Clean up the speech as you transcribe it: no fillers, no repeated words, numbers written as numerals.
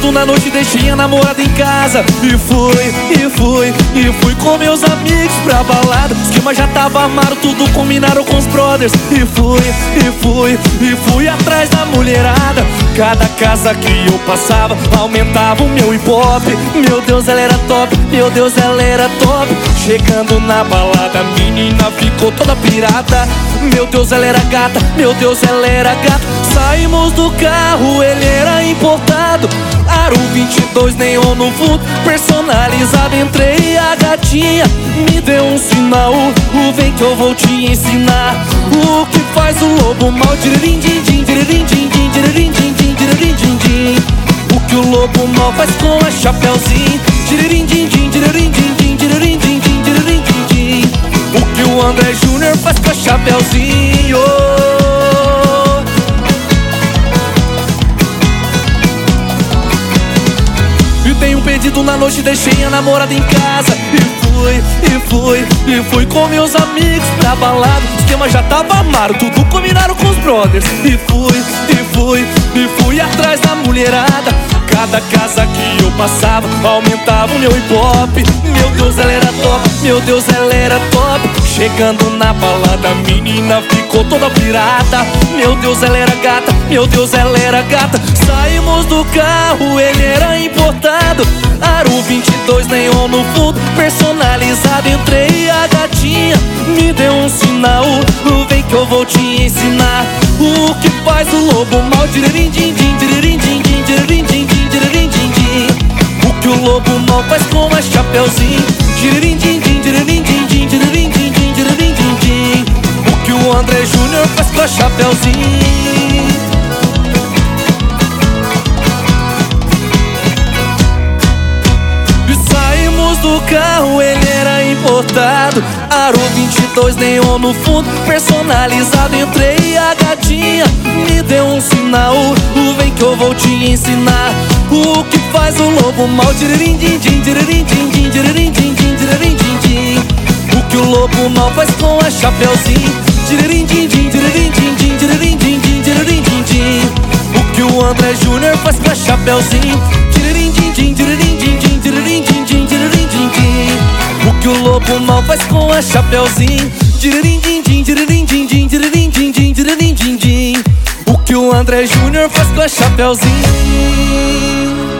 pedido na noite, deixei a namorada em casa. E fui com meus amigos pra balada. O esquema já tava armado, tudo combinaram com os brothers. E fui atrás da mulherada. Cada casa que eu passava aumentava o meu hip hop. Meu Deus, ela era top, meu Deus, ela era top. Chegando na balada, a menina ficou toda pirata. Meu Deus, ela era gata, meu Deus, ela era gata. Saímos do carro, ele era importado. Aro 22 neon no fundo, personalizado. Entrei, a gatinha me deu um sinal. Vem que eu vou te ensinar o que faz o lobo mal. O que o lobo mal faz com a Chapeuzinho. O que o André Júnior faz com a Chapeuzinho. E dei um pedido na noite, deixei a namorada em casa. E fui com meus amigos pra balada. O esquema já tava armado, tudo combinaram com os brothers. E fui atrás da mulherada. Cada casa que eu passava aumentava o meu hip hop. Meu Deus, ela era top, meu Deus, ela era top. Chegando na balada, a menina ficou toda pirata. Meu Deus, ela era gata, meu Deus, ela era gata. Saímos do carro, ele era importado. Aro 22 neon no fundo, personalizado. Entrei, a gatinha me deu um sinal. Vem que eu vou te ensinar o que faz o lobo mal. O que o lobo mal faz com a Chapeuzinho. O que o André Júnior faz com a Chapeuzinho. E saímos do carro, ele era importado. Aro 22 neon no fundo, personalizado. Entrei, a gatinha me deu um sinal. Vem que eu vou te ensinar o que faz o lobo mal. O que o lobo mal faz com a Chapeuzinho. O que o André Júnior faz com a Chapeuzinho. O que o lobo mal faz com a Chapeuzinho. O que o André Júnior faz com a Chapeuzinho.